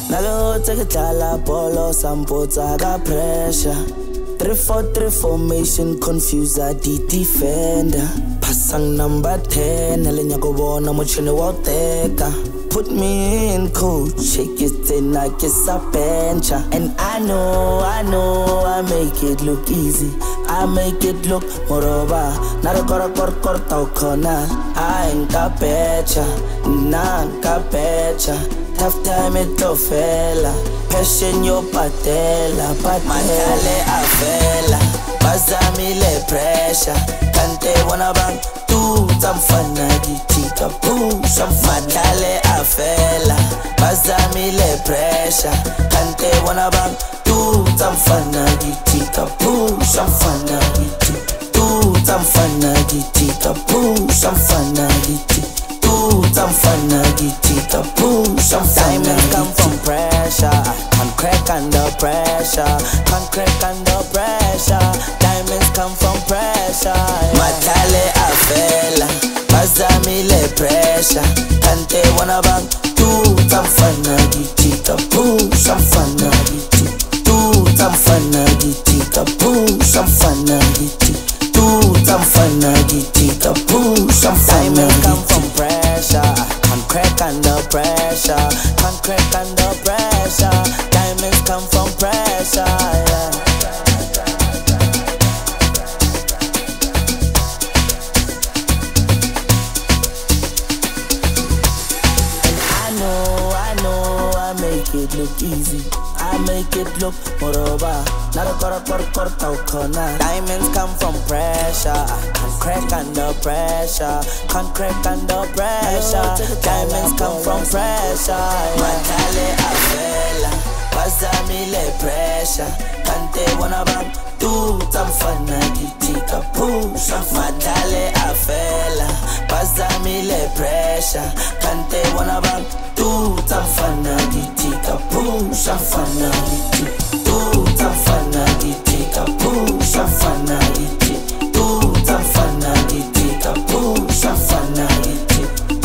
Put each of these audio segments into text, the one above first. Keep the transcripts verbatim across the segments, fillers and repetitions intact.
Nalo take it all polo sampota got pressure. Three four three formation confuser the defender. Pasang number ten, Elenya go bona mochine woteka. Put me in coach, shake it in like it's a bench. And I know, I know, I make it look easy. I make it look moroba. Nara kora kor kor tau kona. I ain't got better, nah, got better. Tough time it to fella. Passion yo patela, but matale a fella. Bazami le pressure. Kante wana bang tu tamfana gitika push. Matale a fella. Bazami le pressure. Kante wana bang tu tamfana gitika push. Amfana giti. Tu tamfana gitika push. Amfana giti. Tamfana gitika push. Diamonds come from pressure. Can't crack under pressure. Can't crack under pressure. Diamonds come from pressure. Matale a fella. Bazami le pressure. Kante wana bang. Tu tamfana gitika push. Amfana giti. Tu tamfana gitika push. Amfana giti. Tu tamfana gitika push. Diamonds come from pressure. Can't crack under pressure. Can't crack under pressure. Diamonds come from pressure, yeah. And I know, I know, I make it look easy. I make it look moroba. Nara kora kor kor tau kona. Diamonds come from pressure. Can't crack under pressure. Can't crack under pressure. Diamonds come from pressure. Matale a fella. Bazami le pressure. Kante wana bang. Tu tamfana gitika push. Matale a fella. Bazami le pressure. Kante wana bang. Tu tamfana gitika push. Amfana giti. Tu tamfana gitika push. Amfana giti. Tu tamfana gitika push. Amfana giti.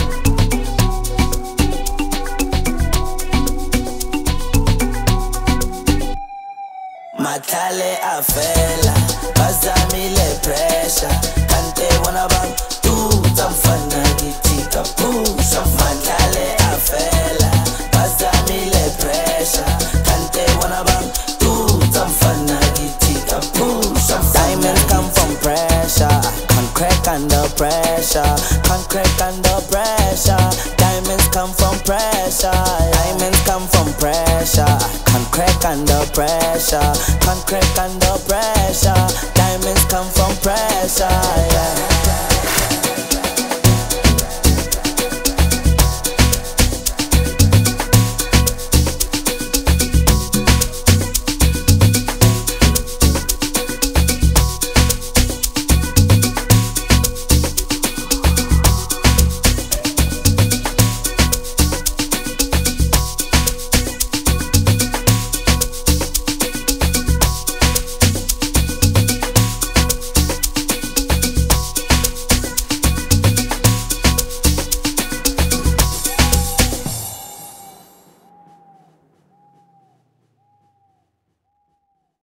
Matale a fella. Bazami le pressure. Kante wana bang. Tu tamfana gitika push. Matale a fella. Bazami le pressure. Kante wana bang. Tu tamfana gitika push. Diamonds come from pressure. Can't crack under pressure. Can't crack under pressure. Diamonds come from pressure. Diamonds come from pressure. Can't crack under pressure. Can't crack under pressure. Diamonds come from pressure, yeah.